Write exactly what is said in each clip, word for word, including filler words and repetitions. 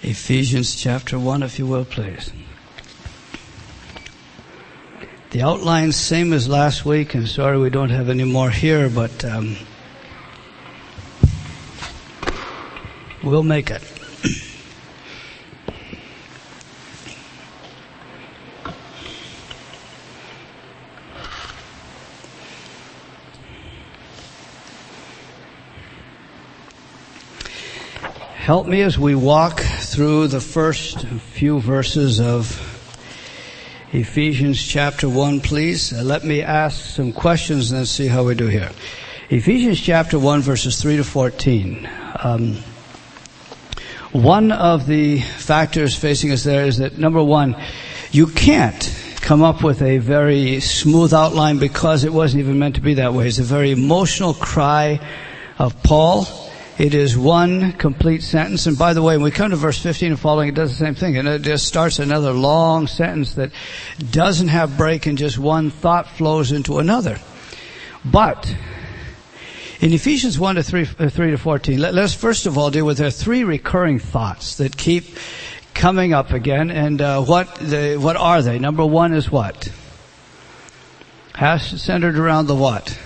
Ephesians chapter one, if you will, please. The outline's same as last week, and sorry we don't have any more here, but um, we'll make it. Help me as we walk through the first few verses of Ephesians chapter one, please. Uh, let me ask some questions and then see how we do here. Ephesians chapter one, verses three to fourteen. Um, one of the factors facing us there is that, number one, you can't come up with a very smooth outline because it wasn't even meant to be that way. It's a very emotional cry of Paul. It is one complete sentence. And by the way, when we come to verse fifteen and following, it does the same thing. And it just starts another long sentence that doesn't have break and just one thought flows into another. But in Ephesians one to three, uh, three to fourteen, let, let's first of all deal with there are three recurring thoughts that keep coming up again. And uh, what the, what are they? Number one is what? Has centered around the what?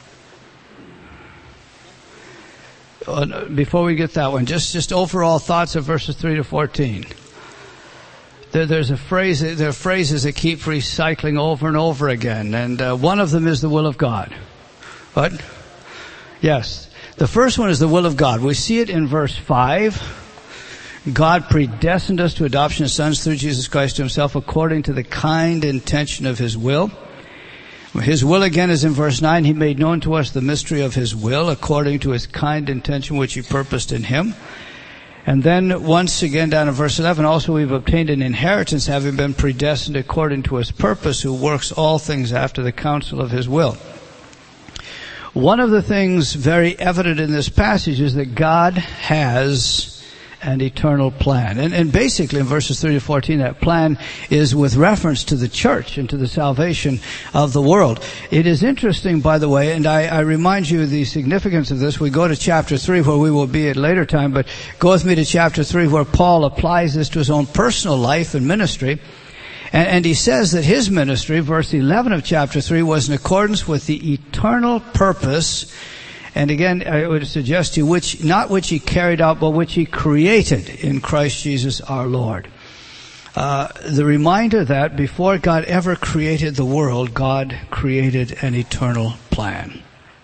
Before we get that one, just, just overall thoughts of verses three to fourteen. There, there's a phrase, there are phrases that keep recycling over and over again, and uh, one of them is the will of God. What? Yes. The first one is the will of God. We see it in verse five. God predestined us to adoption as sons through Jesus Christ to himself according to the kind intention of his will. His will again is in verse nine. He made known to us the mystery of his will according to his kind intention which he purposed in him. And then once again down in verse eleven, also we've obtained an inheritance having been predestined according to his purpose, who works all things after the counsel of his will. One of the things very evident in this passage is that God has an eternal plan. And, and basically in verses three to fourteen, that plan is with reference to the church and to the salvation of the world. It is interesting, by the way, and I, I remind you of the significance of this. We go to chapter three, where we will be at a later time, but go with me to chapter three, where Paul applies this to his own personal life and ministry. And, and he says that his ministry, verse eleven of chapter three, was in accordance with the eternal purpose. And again, I would suggest to you, which, not which he carried out, but which he created in Christ Jesus our Lord. Uh, the reminder that before God ever created the world, God created an eternal plan.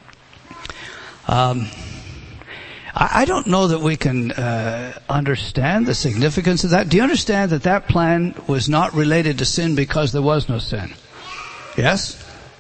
Um, I, I don't know that we can uh, understand the significance of that. Do you understand that that plan was not related to sin because there was no sin? Yes?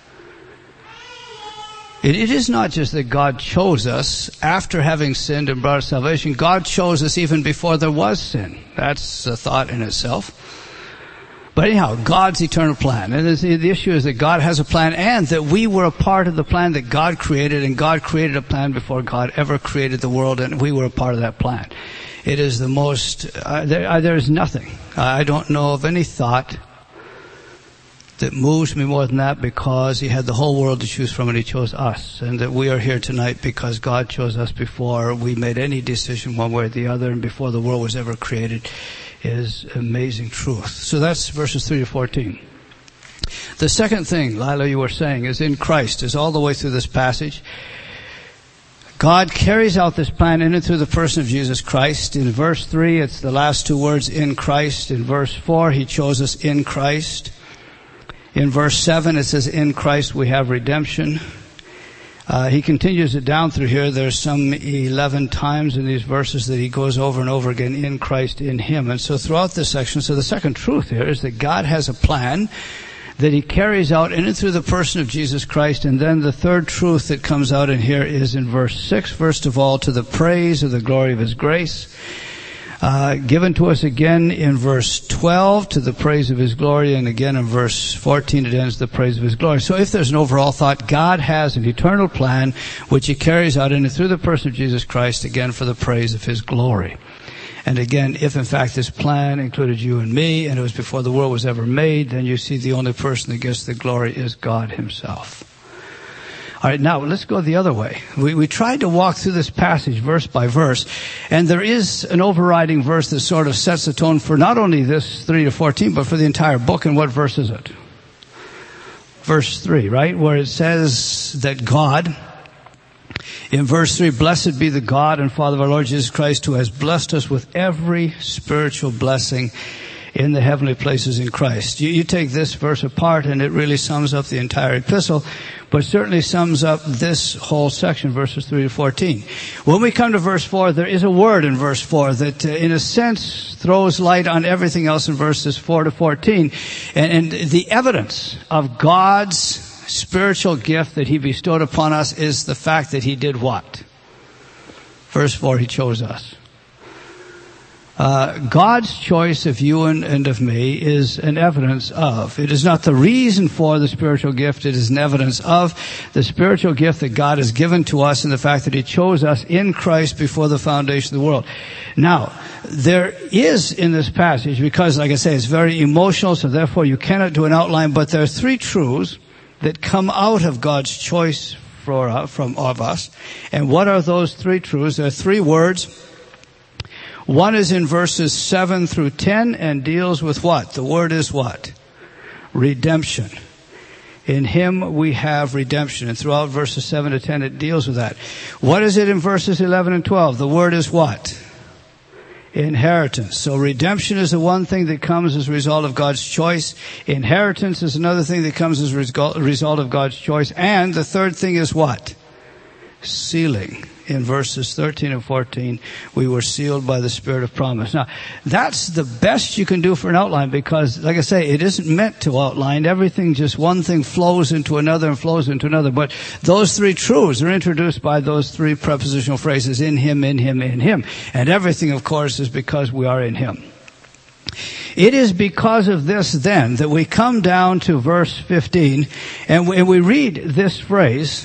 It, it is not just that God chose us after having sinned and brought us salvation. God chose us even before there was sin. That's a thought in itself. But anyhow, God's eternal plan. And the, the issue is that God has a plan and that we were a part of the plan that God created, and God created a plan before God ever created the world, and we were a part of that plan. It is the most, uh, there, uh, there is nothing. I don't know of any thought that moves me more than that, because he had the whole world to choose from and he chose us, and that we are here tonight because God chose us before we made any decision one way or the other, and before the world was ever created, is amazing truth. So that's verses three to fourteen. The second thing, Lila, you were saying, is in Christ, is all the way through this passage. God carries out this plan in and through the person of Jesus Christ. In verse three, it's the last two words, in Christ. In verse four, he chose us in Christ. In verse seven, it says, in Christ we have redemption. Uh, he continues it down through here. There's some eleven times in these verses that he goes over and over again, in Christ, in him. And so throughout this section, so the second truth here is that God has a plan that he carries out in and through the person of Jesus Christ. And then the third truth that comes out in here is in verse six, first of all, to the praise of the glory of his grace. Uh, given to us again in verse twelve to the praise of his glory, and again in verse fourteen it ends the praise of his glory. So if there's an overall thought, God has an eternal plan which he carries out in and through the person of Jesus Christ, again for the praise of his glory. And again, if in fact this plan included you and me, and it was before the world was ever made, then you see the only person that gets the glory is God himself. All right, now let's go the other way. We, we tried to walk through this passage verse by verse, and there is an overriding verse that sort of sets the tone for not only this three to fourteen, but for the entire book. And what verse is it? Verse three, right? Where it says that God, in verse three, blessed be the God and Father of our Lord Jesus Christ, who has blessed us with every spiritual blessing in the heavenly places in Christ. You, you take this verse apart and it really sums up the entire epistle, but certainly sums up this whole section, verses three to fourteen. When we come to verse four, there is a word in verse four that uh, in a sense throws light on everything else in verses four to fourteen. And, and the evidence of God's spiritual gift that He bestowed upon us is the fact that He did what? Verse four, He chose us. Uh, God's choice of you and, and of me is an evidence of. It is not the reason for the spiritual gift. It is an evidence of the spiritual gift that God has given to us and the fact that He chose us in Christ before the foundation of the world. Now, there is in this passage, because like I say, it's very emotional, so therefore you cannot do an outline, but there are three truths that come out of God's choice for, uh, from of us. And what are those three truths? There are three words. One is in verses seven through ten and deals with what? The word is what? Redemption. In Him we have redemption. And throughout verses seven to ten it deals with that. What is it in verses eleven and twelve? The word is what? Inheritance. So redemption is the one thing that comes as a result of God's choice. Inheritance is another thing that comes as a result of God's choice. And the third thing is what? Sealing. In verses thirteen and fourteen, we were sealed by the Spirit of promise. Now, that's the best you can do for an outline because, like I say, it isn't meant to outline. Everything, just one thing flows into another and flows into another. But those three truths are introduced by those three prepositional phrases, in Him, in Him, in Him. And everything, of course, is because we are in Him. It is because of this, then, that we come down to verse fifteen, and we, and we read this phrase,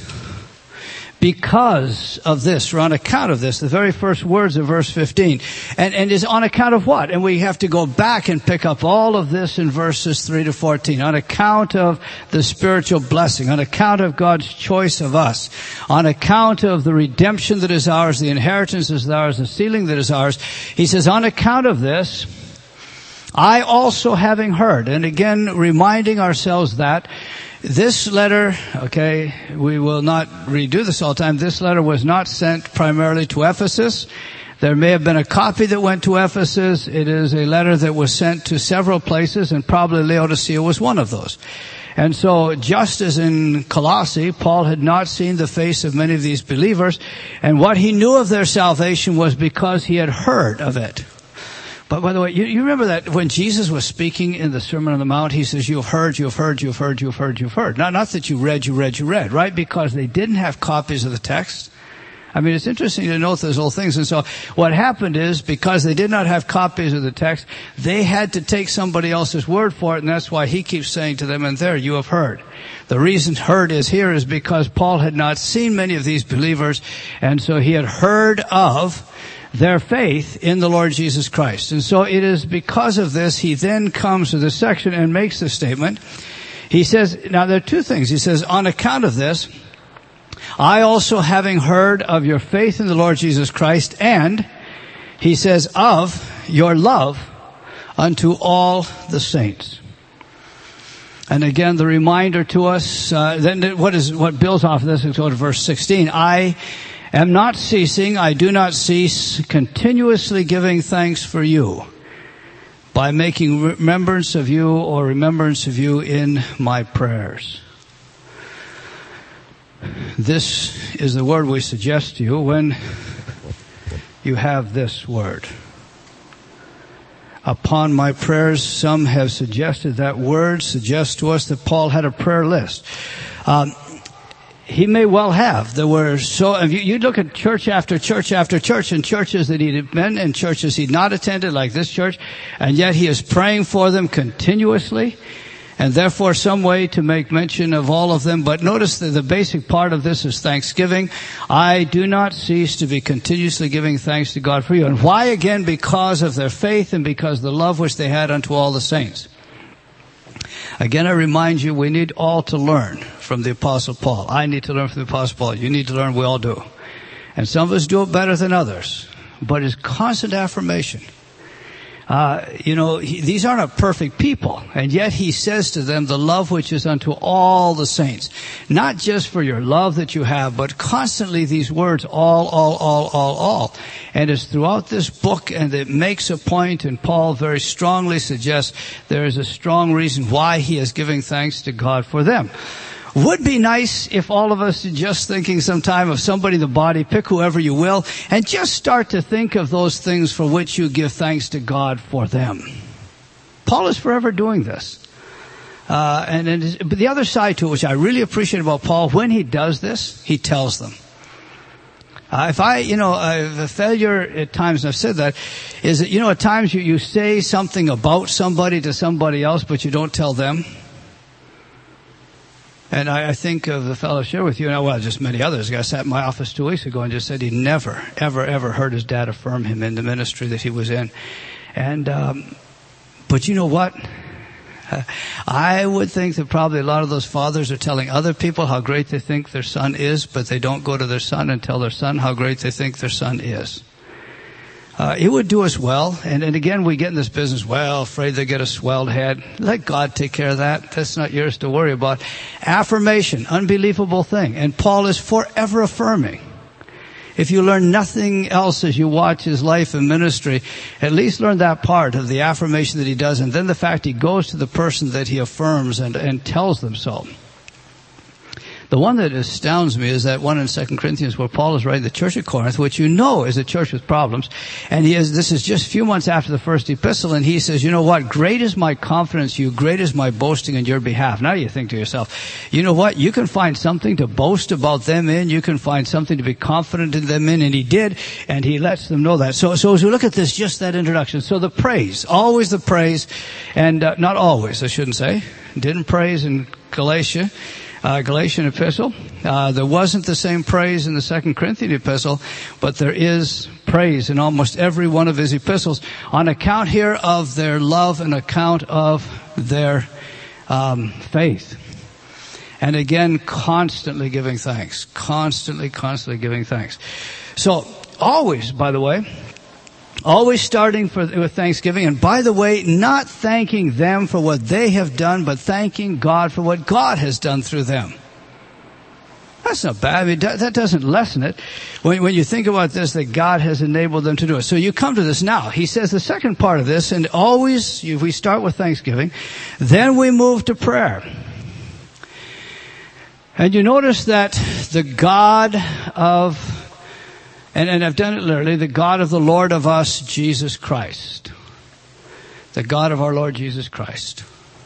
because of this, or on account of this, the very first words of verse fifteen. And, and is on account of what? And we have to go back and pick up all of this in verses three to fourteen. On account of the spiritual blessing, on account of God's choice of us, on account of the redemption that is ours, the inheritance that is ours, the sealing that is ours. He says, on account of this, I also having heard, and again reminding ourselves that this letter, okay, we will not redo this all the time. This letter was not sent primarily to Ephesus. There may have been a copy that went to Ephesus. It is a letter that was sent to several places, and probably Laodicea was one of those. And so, just as in Colossae, Paul had not seen the face of many of these believers, and what he knew of their salvation was because he had heard of it. But by the way, you, you remember that when Jesus was speaking in the Sermon on the Mount, He says, you've heard, you've heard, you've heard, you've heard, you've heard. Not, not that you read, you read, you read, right? Because they didn't have copies of the text. I mean, it's interesting to note those whole things. And so what happened is, because they did not have copies of the text, they had to take somebody else's word for it, and that's why he keeps saying to them, and there, you have heard. The reason heard is here is because Paul had not seen many of these believers, and so he had heard of their faith in the Lord Jesus Christ. And so it is because of this, he then comes to this section and makes the statement. He says, now there are two things. He says, on account of this, I also having heard of your faith in the Lord Jesus Christ, and he says, of your love unto all the saints. And again, the reminder to us, uh, then what is, what builds off of this, let's go to verse sixteen. I am not ceasing, I do not cease, continuously giving thanks for you, by making remembrance of you or remembrance of you in my prayers. This is the word we suggest to you when you have this word. Upon my prayers, some have suggested that word suggests to us that Paul had a prayer list. Um, He may well have. There were so, you, you look at church after church after church, and churches that he'd been and churches he'd not attended, like this church, and yet he is praying for them continuously, and therefore some way to make mention of all of them. But notice that the basic part of this is thanksgiving. I do not cease to be continuously giving thanks to God for you. And why again? Because of their faith and because of the love which they had unto all the saints. Again, I remind you, we need all to learn from the Apostle Paul. I need to learn from the Apostle Paul. You need to learn. We all do. And some of us do it better than others. But it's constant affirmation. Uh, you know, he, these aren't a perfect people. And yet he says to them, the love which is unto all the saints. Not just for your love that you have, but constantly these words, all, all, all, all, all. And it's throughout this book, and it makes a point, and Paul very strongly suggests there is a strong reason why he is giving thanks to God for them. Would be nice if all of us, just thinking sometime of somebody in the body, pick whoever you will, and just start to think of those things for which you give thanks to God for them. Paul is forever doing this. Uh, and, and but the other side to it, which I really appreciate about Paul, when he does this, he tells them. Uh, if I, you know, uh, the failure at times, and I've said that, is that, you know, at times you, you say something about somebody to somebody else, but you don't tell them. And I, I think of the fellow share with you, and well, just many others. A guy sat in my office two weeks ago and just said he never, ever, ever heard his dad affirm him in the ministry that he was in. And, um, but you know what? Uh, I would think that probably a lot of those fathers are telling other people how great they think their son is, but they don't go to their son and tell their son how great they think their son is. Uh, it would do us well. And, and again, we get in this business, well, afraid they get a swelled head. Let God take care of that. That's not yours to worry about. Affirmation, unbelievable thing. And Paul is forever affirming. If you learn nothing else as you watch his life and ministry, at least learn that part of the affirmation that he does. And then the fact he goes to the person that he affirms and, and tells them so. The one that astounds me is that one in Second Corinthians where Paul is writing the church at Corinth, which you know is a church with problems. And he is, this is just a few months after the first epistle, and he says, you know what? Great is my confidence in you. Great is my boasting in your behalf. Now you think to yourself, you know what? You can find something to boast about them in. You can find something to be confident in them in. And he did, and he lets them know that. So, so as we look at this, just that introduction. So the praise, always the praise, and uh, not always, I shouldn't say. Didn't praise in Galatia. Uh, Galatian epistle. Uh, there wasn't the same praise in the Second Corinthian epistle, but there is praise in almost every one of his epistles on account here of their love and account of their um, faith. And again, constantly giving thanks. Constantly, constantly giving thanks. So, always, by the way, always starting for, with thanksgiving. And by the way, not thanking them for what they have done, but thanking God for what God has done through them. That's not bad. I mean, that doesn't lessen it. When, when you think about this, that God has enabled them to do it. So you come to this now. He says the second part of this, and always, we start with thanksgiving. Then we move to prayer. And you notice that the God of And, and I've done it literally, the God of the Lord of us, Jesus Christ. The God of our Lord Jesus Christ.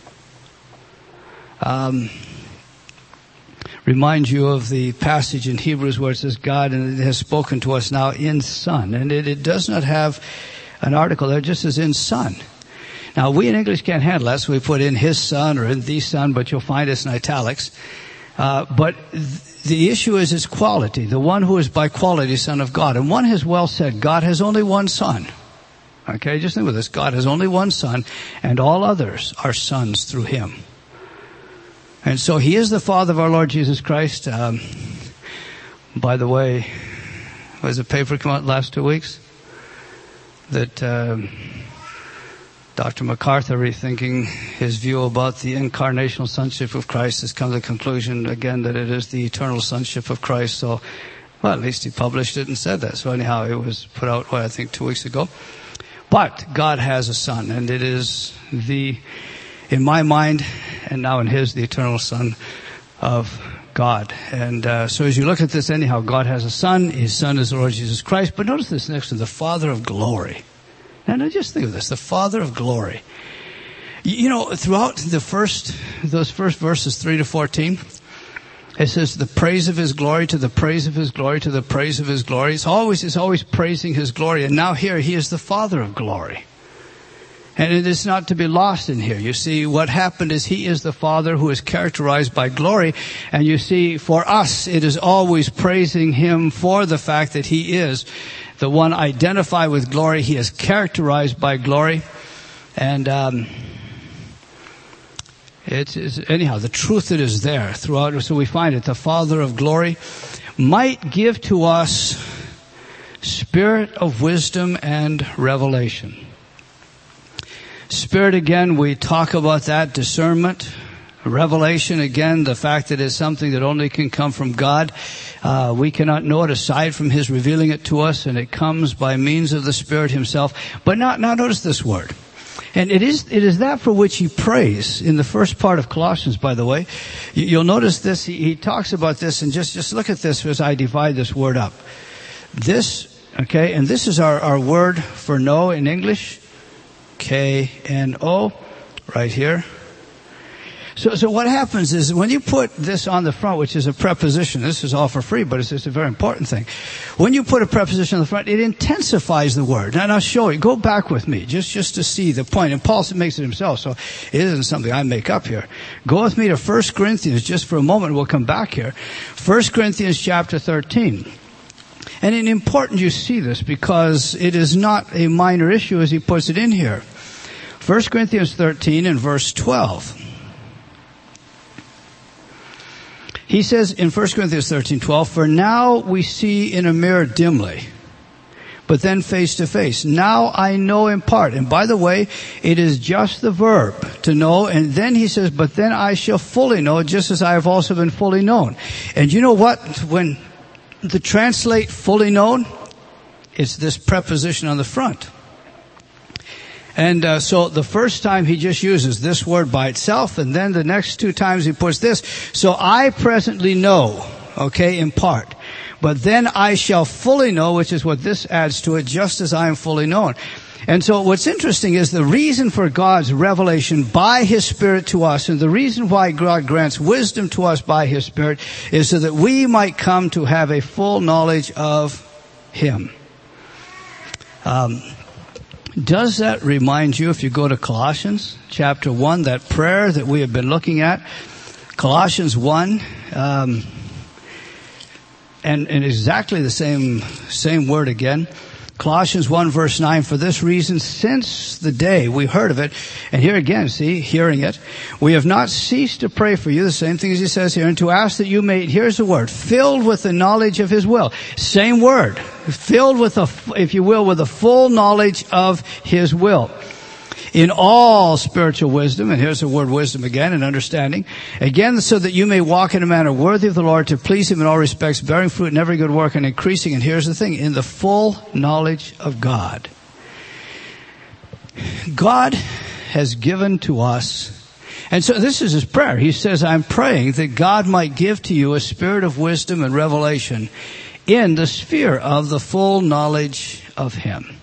Um, remind you of the passage in Hebrews where it says God and it has spoken to us now in Son. And it, it does not have an article there, it just says in Son. Now we in English can't handle that, so we put in His Son or in the Son, but you'll find it's in italics. Uh, but th- the issue is His quality, the one who is by quality Son of God. And one has well said, God has only one Son. Okay, just think with this. God has only one Son, and all others are sons through Him. And so He is the Father of our Lord Jesus Christ. Um, by the way, was a paper come out last two weeks? That um, Doctor MacArthur, rethinking his view about the incarnational sonship of Christ, has come to the conclusion again that it is the eternal sonship of Christ. So, well, at least he published it and said that. So anyhow, it was put out, well, I think two weeks ago. But God has a Son, and it is the, in my mind, and now in his, the eternal Son of God. And uh, so as you look at this anyhow, God has a Son. His Son is the Lord Jesus Christ. But notice this next to the Father of glory. And now just think of this, the Father of glory. You know, throughout the first, those first verses, three to fourteen, it says the praise of His glory to the praise of His glory to the praise of His glory. It's always, it's always praising His glory. And now here, He is the Father of glory. And it is not to be lost in here. You see, what happened is He is the Father who is characterized by glory. And you see, for us, it is always praising Him for the fact that He is the one identified with glory. He is characterized by glory. And um, It's, it's anyhow, the truth that is there throughout. So we find it. The Father of glory might give to us spirit of wisdom and revelation. Spirit, again, we talk about that, discernment. Revelation, again, the fact that it's something that only can come from God. Uh, we cannot know it aside from His revealing it to us, and it comes by means of the Spirit Himself. But now, now notice this word. And it is, it is that for which he prays in the first part of Colossians, by the way. You'll notice this, he, he talks about this, and just, just look at this as I divide this word up. This, okay, and this is our, our word for know in English. K N O, right here. So, so what happens is when you put this on the front, which is a preposition, this is all for free, but it's, it's a very important thing. When you put a preposition on the front, it intensifies the word. And I'll show you. Go back with me, just, just to see the point. And Paul makes it himself, so it isn't something I make up here. Go with me to First Corinthians, just for a moment. We'll come back here. First Corinthians chapter thirteen. And it's important you see this because it is not a minor issue as he puts it in here. First Corinthians thirteen and verse twelve. He says in First Corinthians thirteen twelve, for now we see in a mirror dimly, but then face to face. Now I know in part. And by the way, it is just the verb to know. And then he says, but then I shall fully know, just as I have also been fully known. And you know what? When the translate fully known, it's this preposition on the front. And uh, so the first time he just uses this word by itself, and then the next two times he puts this. So I presently know, okay, in part. But then I shall fully know, which is what this adds to it, just as I am fully known. And so what's interesting is the reason for God's revelation by His Spirit to us, and the reason why God grants wisdom to us by His Spirit, is so that we might come to have a full knowledge of Him. Um... Does that remind you, if you go to Colossians chapter one, that prayer that we have been looking at? Colossians one, um, and, and exactly the same, same word again. Colossians one verse nine, for this reason, since the day we heard of it, and here again, see, hearing it, we have not ceased to pray for you, the same thing as he says here, and to ask that you may, here's the word, filled with the knowledge of His will. Same word, filled with a, if you will, with a full knowledge of His will. In all spiritual wisdom, and here's the word wisdom again, and understanding, again, so that you may walk in a manner worthy of the Lord, to please Him in all respects, bearing fruit in every good work, and increasing, and here's the thing, in the full knowledge of God. God has given to us, and so this is His prayer. He says, I'm praying that God might give to you a spirit of wisdom and revelation in the sphere of the full knowledge of Him.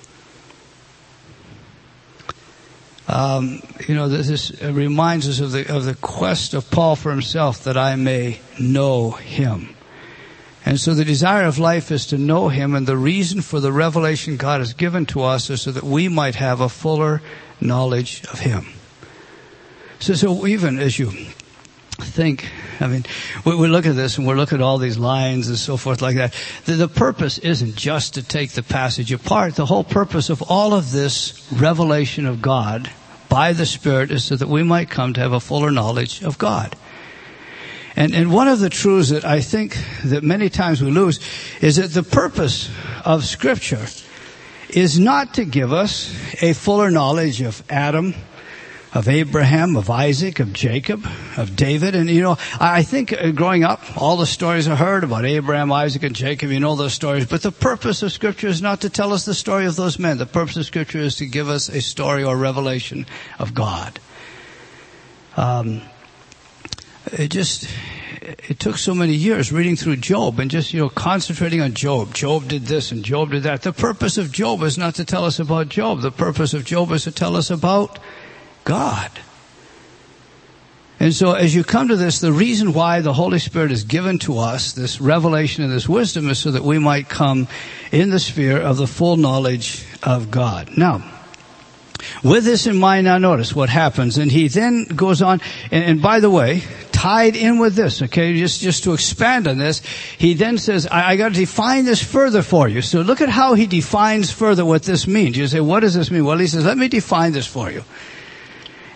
Um, you know, this is, reminds us of the of the quest of Paul for himself, that I may know Him. And so the desire of life is to know Him, and the reason for the revelation God has given to us is so that we might have a fuller knowledge of Him. So, so even as you think, I mean, we, we look at this and we look at all these lines and so forth like that. The, the purpose isn't just to take the passage apart. The whole purpose of all of this revelation of God by the Spirit is so that we might come to have a fuller knowledge of God. And, and one of the truths that I think that many times we lose is that the purpose of Scripture is not to give us a fuller knowledge of Adam, of Abraham, of Isaac, of Jacob, of David. And, you know, I think growing up, all the stories I heard about Abraham, Isaac, and Jacob, you know those stories. But the purpose of Scripture is not to tell us the story of those men. The purpose of Scripture is to give us a story or revelation of God. Um, it just, it took so many years reading through Job and just, you know, concentrating on Job. Job did this and Job did that. The purpose of Job is not to tell us about Job. The purpose of Job is to tell us about God. And so as you come to this, the reason why the Holy Spirit is given to us, this revelation and this wisdom, is so that we might come in the sphere of the full knowledge of God. Now, with this in mind, now notice what happens. And he then goes on, and, and by the way, tied in with this, okay, just, just to expand on this, he then says, I, I got to define this further for you. So look at how he defines further what this means. You say, what does this mean? Well, he says, let me define this for you.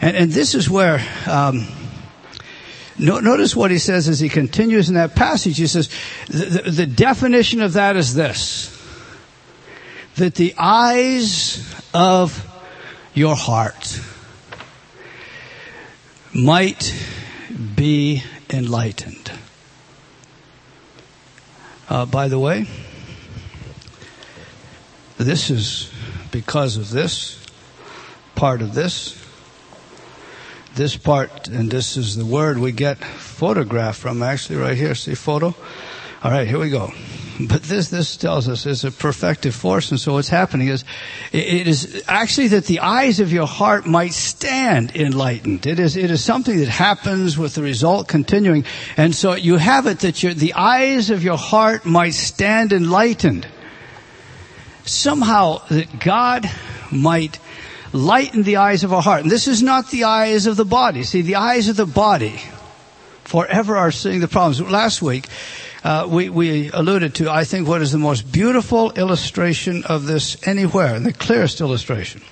And, and this is where, um, no, notice what he says as he continues in that passage. He says, the, the, the definition of that is this, that the eyes of your heart might be enlightened. Uh, by the way, this is because of this, part of this. This part, and this is the word we get photograph from, actually, right here. See photo? All right, here we go. But this this tells us it's a perfective force, and so what's happening is, it is actually that the eyes of your heart might stand enlightened. It is it is something that happens with the result continuing, and so you have it that your the eyes of your heart might stand enlightened. Somehow that God might lighten the eyes of our heart. And this is not the eyes of the body. See, the eyes of the body forever are seeing the problems. Last week, uh, we, we alluded to, I think, what is the most beautiful illustration of this anywhere, and the clearest illustration.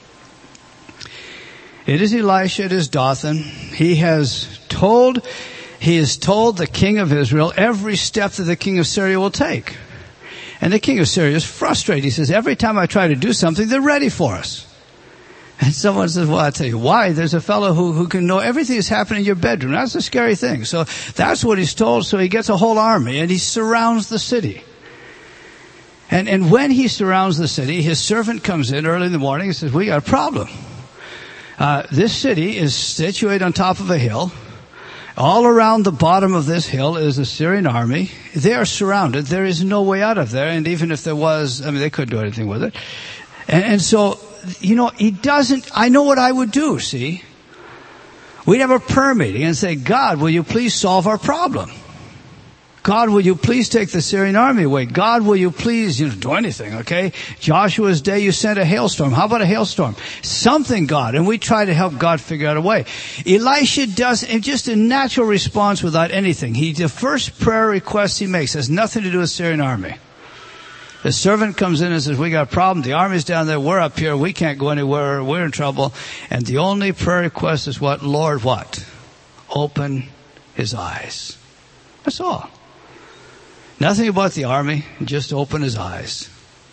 It is Elisha, it is Dothan. He has told, he has told the king of Israel every step that the king of Syria will take. And the king of Syria is frustrated. He says, every time I try to do something, they're ready for us. And someone says, well, I'll tell you why. There's a fellow who, who can know everything that's happening in your bedroom. That's a scary thing. So that's what he's told. So he gets a whole army and he surrounds the city. And, and when he surrounds the city, his servant comes in early in the morning and says, we got a problem. Uh, this city is situated on top of a hill. All around the bottom of this hill is a Syrian army. They are surrounded. There is no way out of there. And even if there was, I mean, they couldn't do anything with it. And, and so, you know, he doesn't, I know what I would do, see. We'd have a prayer meeting and say, God, will you please solve our problem? God, will you please take the Syrian army away? God, will you please, you know, do anything, okay? Joshua's day, you sent a hailstorm. How about a hailstorm? Something, God. And we try to help God figure out a way. Elisha does, just a natural response without anything. He, the first prayer request he makes has nothing to do with Syrian army. The servant comes in and says, we got a problem. The army's down there. We're up here. We can't go anywhere. We're in trouble. And the only prayer request is what? Lord, what? Open his eyes. That's all. Nothing about the army. Just open his eyes.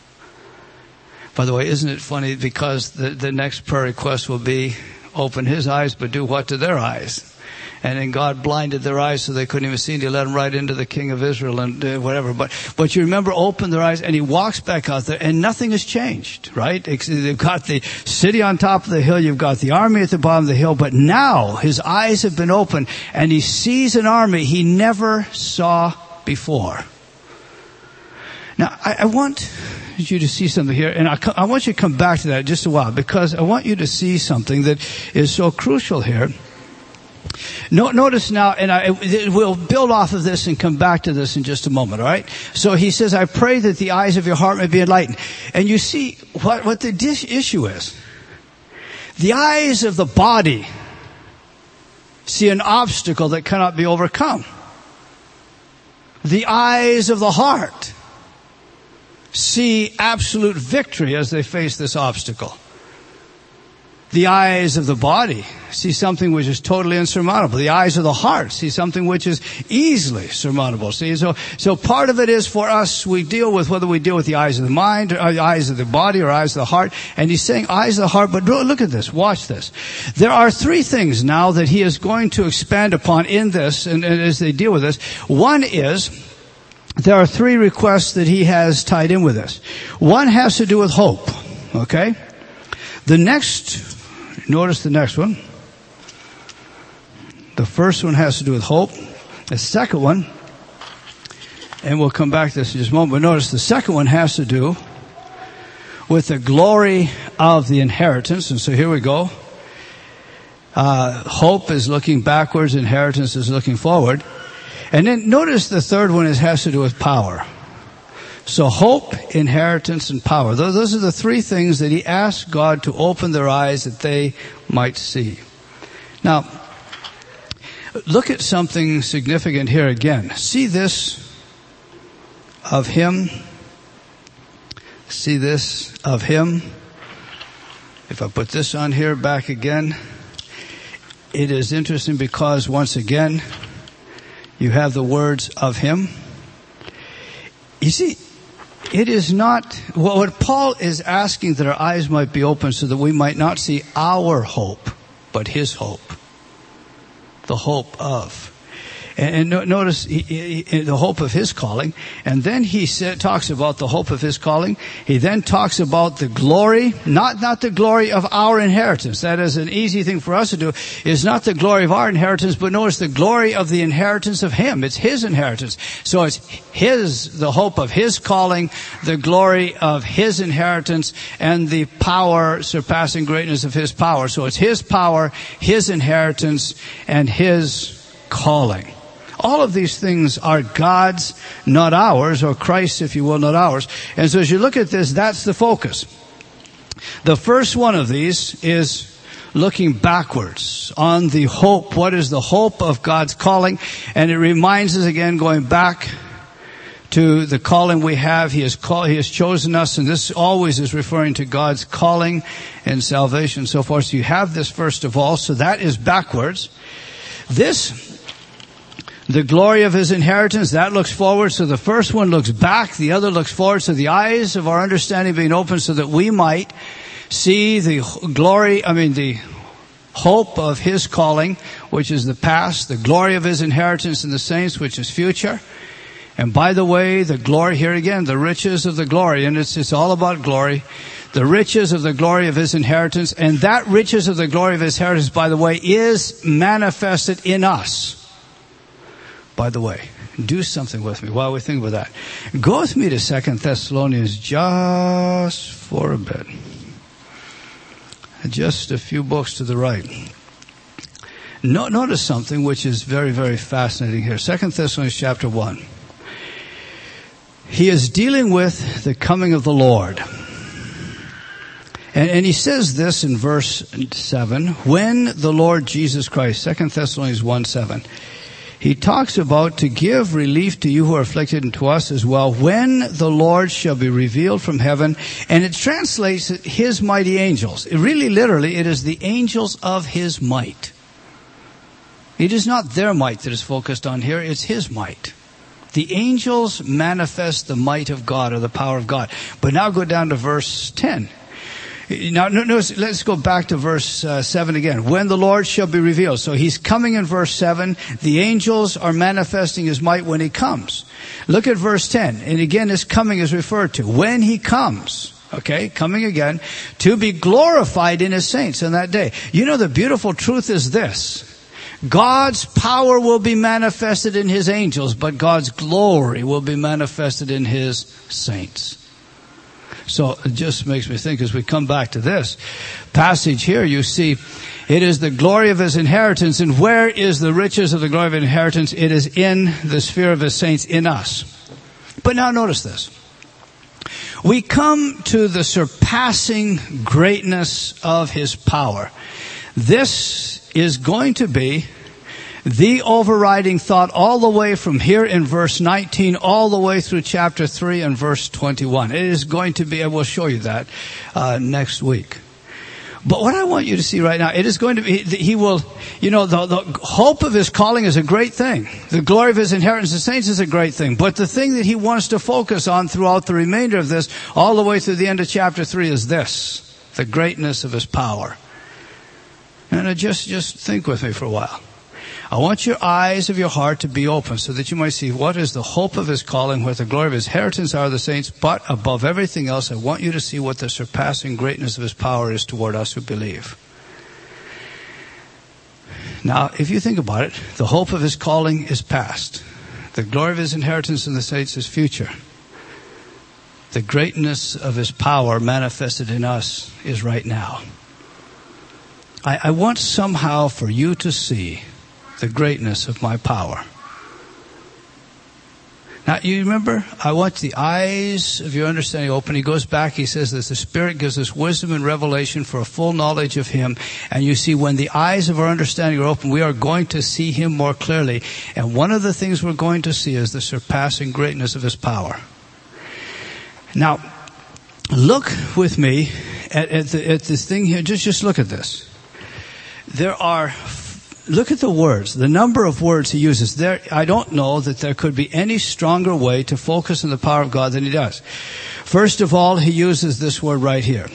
By the way, isn't it funny? Because the, the next prayer request will be, open his eyes, but do what to their eyes? And then God blinded their eyes so they couldn't even see, and he led them right into the king of Israel and uh, whatever. But, but you remember, open their eyes, and he walks back out there, and nothing has changed, right? They've got the city on top of the hill, you've got the army at the bottom of the hill, but now his eyes have been opened, and he sees an army he never saw before. Now, I, I want you to see something here, and I, I want you to come back to that just a while, because I want you to see something that is so crucial here. No, notice now, and I, we'll build off of this and come back to this in just a moment, all right? So he says, I pray that the eyes of your heart may be enlightened. And you see what, what the dish issue is. The eyes of the body see an obstacle that cannot be overcome. The eyes of the heart see absolute victory as they face this obstacle. The eyes of the body see something which is totally insurmountable. The eyes of the heart see something which is easily surmountable. See, so, so part of it is for us, we deal with whether we deal with the eyes of the mind, or the eyes of the body, or eyes of the heart. And he's saying eyes of the heart, but look at this, watch this. There are three things now that he is going to expand upon in this, and, and as they deal with this. One is, there are three requests that he has tied in with this. One has to do with hope, okay? The next, notice the next one. The first one has to do with hope. The second one, and we'll come back to this in just a moment, but notice the second one has to do with the glory of the inheritance. And so here we go. Uh, hope is looking backwards, inheritance is looking forward. And then notice the third one is, has to do with power. So hope, inheritance, and power. Those, those are the three things that he asked God to open their eyes that they might see. Now, look at something significant here again. See this of him. See this of him. If I put this on here back again. it is interesting because once again, you have the words of him. You see, it is not, well, what Paul is asking that our eyes might be open so that we might not see our hope, but his hope. The hope of. And, and notice he, he, the hope of his calling. And then he said, talks about the hope of his calling. He then talks about the glory, not, not the glory of our inheritance. That is an easy thing for us to do. Is not the glory of our inheritance, but notice the glory of the inheritance of him. It's his inheritance. So it's his, the hope of his calling, the glory of his inheritance, and the power, surpassing greatness of his power. So it's his power, his inheritance, and his calling. All of these things are God's, not ours, or Christ's, if you will, not ours. And so as you look at this, that's the focus. The first one of these is looking backwards on the hope. What is the hope of God's calling? And it reminds us again, going back to the calling we have. He has called, He has chosen us, and this always is referring to God's calling and salvation and so forth. So you have this first of all, so that is backwards. This, the glory of his inheritance, that looks forward. So the first one looks back, the other looks forward. So the eyes of our understanding being open so that we might see the glory, I mean the hope of his calling, which is the past, the glory of his inheritance in the saints, which is future. And by the way, the glory, here again, the riches of the glory, and it's, it's all about glory. The riches of the glory of his inheritance, and that riches of the glory of his inheritance, by the way, is manifested in us. By the way, do something with me while we think about that. Go with me to Second Thessalonians just for a bit. Just a few books to the right. No, notice something which is very, very fascinating here. Second Thessalonians chapter one. He is dealing with the coming of the Lord. And, and he says this in verse seven. When the Lord Jesus Christ, Second Thessalonians one seven. He talks about to give relief to you who are afflicted and to us as well, when the Lord shall be revealed from heaven. And it translates his mighty angels. It really, literally, it is the angels of his might. It is not their might that is focused on here, it's his might. The angels manifest the might of God or the power of God. But now go down to verse ten. Now, notice, let's go back to verse uh, seven again. When the Lord shall be revealed. So he's coming in verse seven. The angels are manifesting his might when he comes. Look at verse ten. And again, his coming is referred to. When he comes. Okay, coming again. To be glorified in his saints in that day. You know, the beautiful truth is this. God's power will be manifested in his angels, but God's glory will be manifested in his saints. So it just makes me think as we come back to this passage here, you see, it is the glory of his inheritance. And where is the riches of the glory of inheritance? It is in the sphere of his saints, in us. But now notice this. We come to the surpassing greatness of his power. This is going to be the overriding thought all the way from here in verse nineteen all the way through chapter three and verse twenty-one. It is going to be, I will show you that uh, next week. But what I want you to see right now, it is going to be, he will, you know, the, the hope of his calling is a great thing. The glory of his inheritance, the saints, is a great thing. But the thing that he wants to focus on throughout the remainder of this, all the way through the end of chapter three, is this, the greatness of his power. And just, just think with me for a while. I want your eyes of your heart to be open so that you might see what is the hope of his calling, what the glory of his inheritance are the saints, but above everything else, I want you to see what the surpassing greatness of his power is toward us who believe. Now, if you think about it, the hope of his calling is past. The glory of his inheritance in the saints is future. The greatness of his power manifested in us is right now. I, I want somehow for you to see the greatness of my power. Now, you remember, I want the eyes of your understanding open. He goes back, he says that the Spirit gives us wisdom and revelation for a full knowledge of him. And you see, when the eyes of our understanding are open, we are going to see him more clearly. And one of the things we're going to see is the surpassing greatness of his power. Now, look with me at, at, the, at this thing here. Just, just look at this. There are look at the words, the number of words he uses. There, I don't know that there could be any stronger way to focus on the power of God than he does. First of all, he uses this word right here,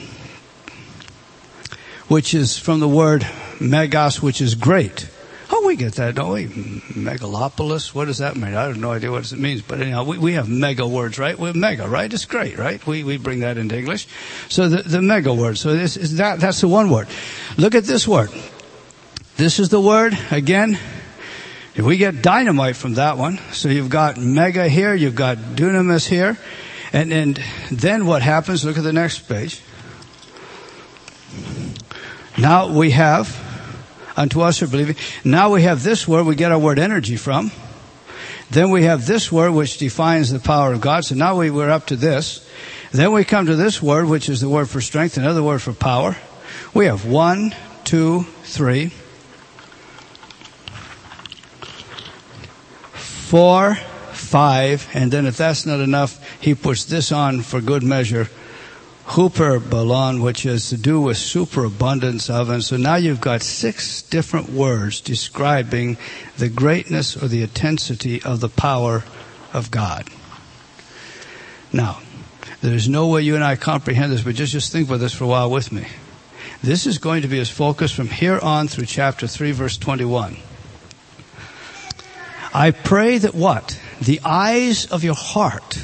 which is from the word megas, which is great. Oh, we get that, don't we? Megalopolis, what does that mean? I have no idea what it means, but anyhow, we, we have mega words, right? We have mega, right? It's great, right? We we bring that into English. So the, the mega word, so this is that, that's the one word. Look at this word. This is the word, again, we get dynamite from that one. So you've got mega here, you've got dunamis here, and, and then what happens, look at the next page. Now we have, unto us who are believing, now we have this word we get our word energy from. Then we have this word which defines the power of God. So now we, we're up to this. Then we come to this word which is the word for strength, another word for power. We have one, two, three, four, five, and then if that's not enough, he puts this on for good measure. Hyperbolon, which is to do with superabundance of, and so now you've got six different words describing the greatness or the intensity of the power of God. Now, there's no way you and I comprehend this, but just, just think about this for a while with me. This is going to be his focus from here on through chapter three, verse twenty-one. I pray that what? The eyes of your heart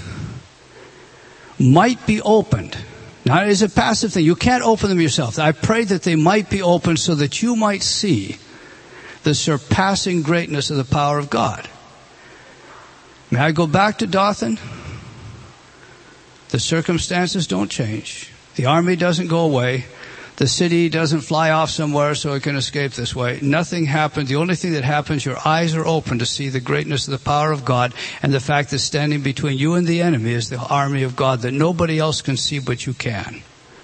might be opened. Now, it is a passive thing. You can't open them yourself. I pray that they might be opened so that you might see the surpassing greatness of the power of God. May I go back to Dothan? The circumstances don't change. The army doesn't go away. The city doesn't fly off somewhere so it can escape this way. Nothing happened. The only thing that happens, your eyes are open to see the greatness of the power of God and the fact that standing between you and the enemy is the army of God that nobody else can see but you can.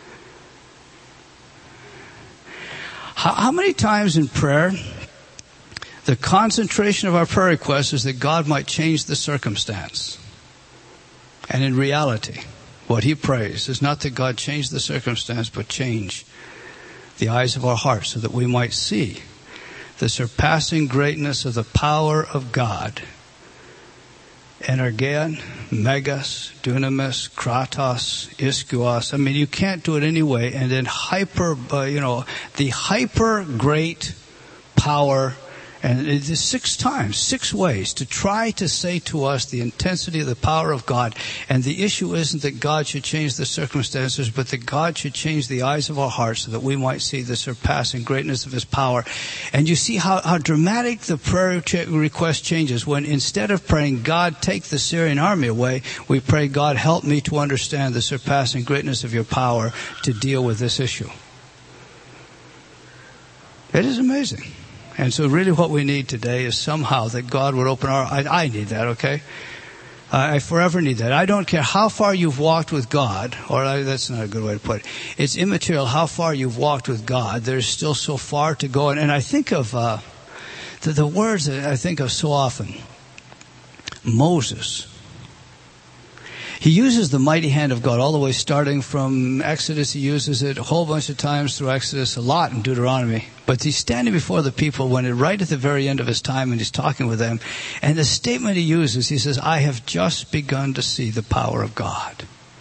How, how many times in prayer, the concentration of our prayer request is that God might change the circumstance? And in reality, what he prays is not that God change the circumstance, but change the eyes of our hearts so that we might see the surpassing greatness of the power of God. Energean, megas, dunamis, kratos, ischus. I mean, you can't do it anyway. And then hyper, uh, you know, the hyper great power. And it is six times, six ways to try to say to us the intensity of the power of God. And the issue isn't that God should change the circumstances, but that God should change the eyes of our hearts so that we might see the surpassing greatness of his power. And you see how, how dramatic the prayer request changes when instead of praying, God, take the Syrian army away, we pray, God, help me to understand the surpassing greatness of your power to deal with this issue. It is amazing. And so really what we need today is somehow that God would open our eyes. I need that, okay? I forever need that. I don't care how far you've walked with God, or I, that's not a good way to put it. It's immaterial how far you've walked with God. There's still so far to go. And, and I think of uh, the, the words that I think of so often. Moses. He uses the mighty hand of God all the way starting from Exodus. He uses it a whole bunch of times through Exodus, a lot in Deuteronomy. But he's standing before the people when it right at the very end of his time and he's talking with them. And the statement he uses, he says, I have just begun to see the power of God.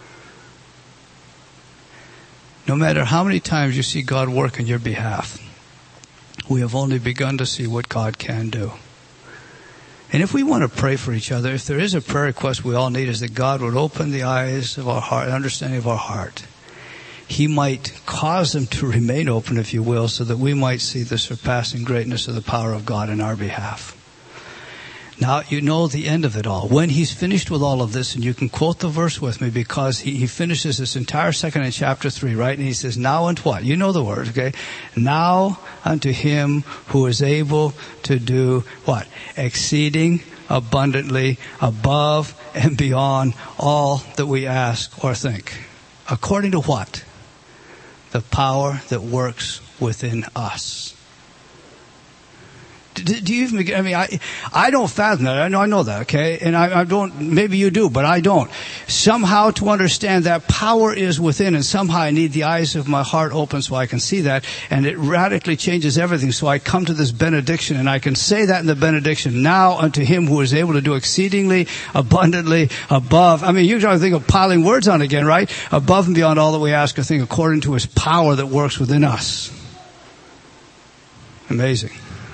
No matter how many times you see God work on your behalf, we have only begun to see what God can do. And if we want to pray for each other, if there is a prayer request we all need is that God would open the eyes of our heart, understanding of our heart. He might cause them to remain open, if you will, so that we might see the surpassing greatness of the power of God in our behalf. Now, you know the end of it all. When he's finished with all of this, and you can quote the verse with me because he, he finishes this entire second in chapter three, right? And he says, now unto what? You know the word, okay? Now unto him who is able to do what? Exceeding abundantly above and beyond all that we ask or think. According to what? The power that works within us. Do, do you even, I mean, I, I don't fathom that. I know, I know that, okay? And I, I don't, maybe you do, but I don't. Somehow to understand that power is within, and somehow I need the eyes of my heart open so I can see that, and it radically changes everything. So I come to this benediction, and I can say that in the benediction, now unto him who is able to do exceedingly, abundantly, above. I mean, you try to think of piling words on again, right? Above and beyond all that we ask or think, according to his power that works within us. Amazing.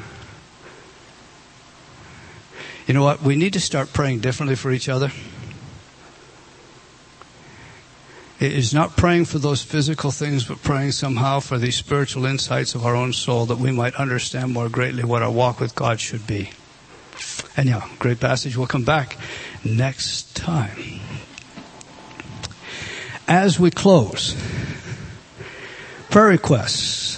You know what? We need to start praying differently for each other. It is not praying for those physical things, but praying somehow for these spiritual insights of our own soul, that we might understand more greatly what our walk with God should be. And yeah, great passage. We'll come back next time. As we close, prayer requests.